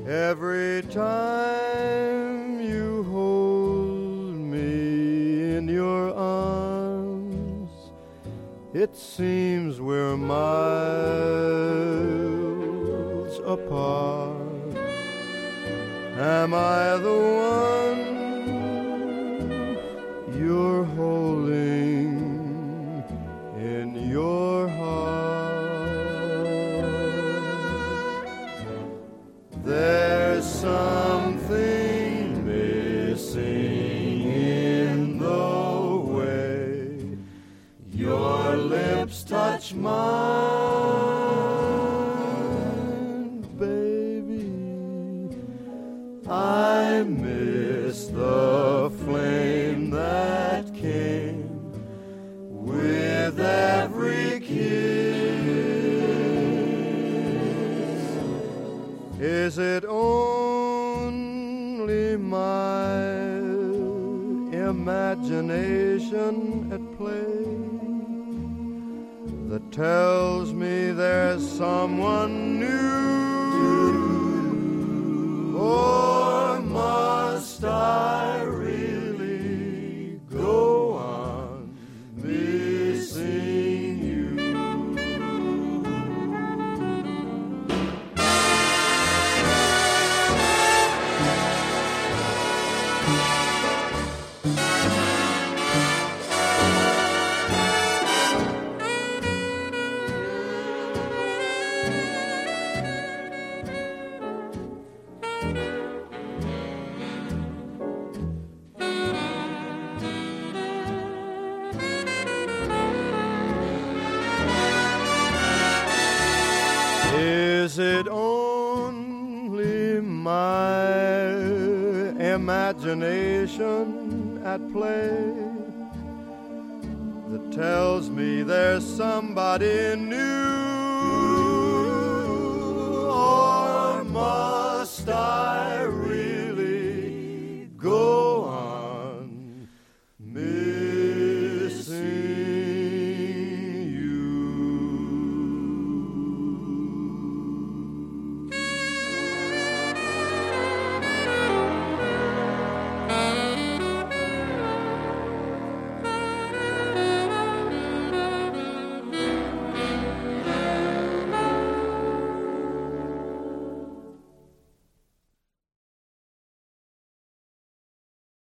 Every time you hold me in your arms, it seems we're miles apart. Am I the one you're holding in your heart? There's something missing in the way your lips touch mine, baby. I miss the flame that came with every kiss. Is it only my imagination at play that tells me there's someone new? Or must I really go on missing you? Is it only my imagination at play that tells me there's somebody new?